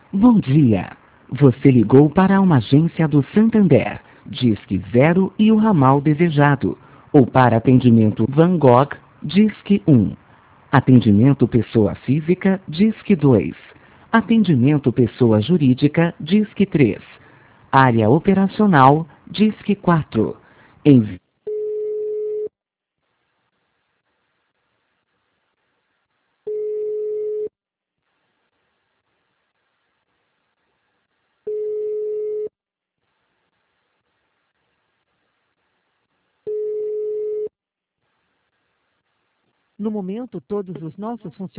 Bom dia. Você ligou para uma agência do Santander. Disque 0 e o ramal desejado. Ou para atendimento Van Gogh, Disque 1. Atendimento pessoa física, Disque 2. Atendimento pessoa jurídica, Disque 3. Área operacional, Disque 4. Envie No momento, todos os nossos funcionários